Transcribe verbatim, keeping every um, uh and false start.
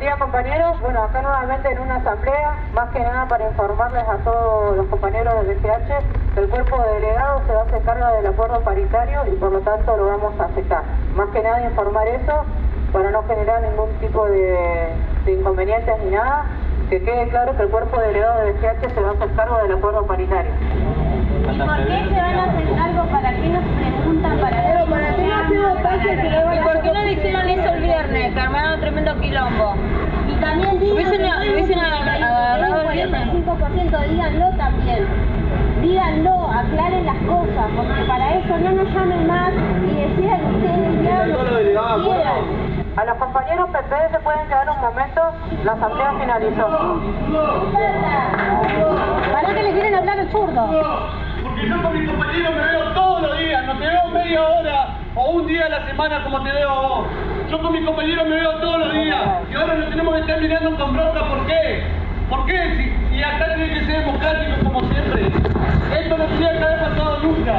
día, compañeros. Bueno, acá nuevamente en una asamblea, más que nada para informarles a todos los compañeros del B C H que el cuerpo de delegados se va a hacer cargo del acuerdo paritario y por lo tanto lo vamos a aceptar. Más que nada informar eso para no generar ningún tipo de, de inconvenientes ni nada, que quede claro que el cuerpo de delegados del B C H se va a hacer cargo del acuerdo paritario. ¿Y por qué se van a hacer cargo? ¿Para qué nos preguntan? ¿Para qué? Pero para qué no hacemos caso que le van a ¿Y por qué no le hicieron eso el viernes? Que armaron tremendo quilombo. Y también digan Hubiesen- que hubiesen tenemos agarrado el cuarenta y viernes. cinco por ciento, díganlo también. Díganlo, aclaren las cosas, porque para eso no nos llamen más y decidan ustedes ya lo que quieran. A los compañeros P P D se pueden quedar un momento, la asamblea finalizó. ¿Para qué le quieren hablar al zurdo? Porque yo con mis compañeros me veo todos los días, no te veo media hora o un día a la semana como te veo a vos. Yo con mis compañeros me veo todos los días y ahora nos tenemos que estar mirando con bronca. ¿Por qué? ¿Por qué? Si